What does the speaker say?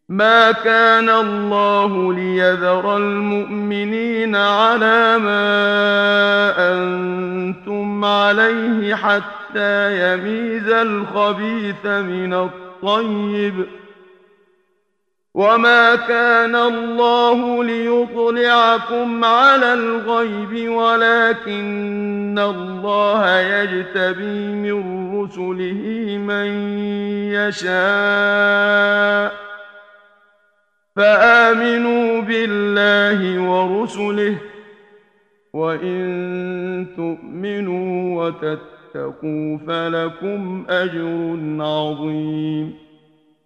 ما كان الله ليذر المؤمنين على ما أنتم عليه حتى يميز الخبيث من الطيب، وما كان الله ليطلعكم على الغيب ولكن الله يجتبي من رسله من يشاء، فآمنوا بالله ورسله، وإن تؤمنوا وتتقوا فلكم أجر عظيم.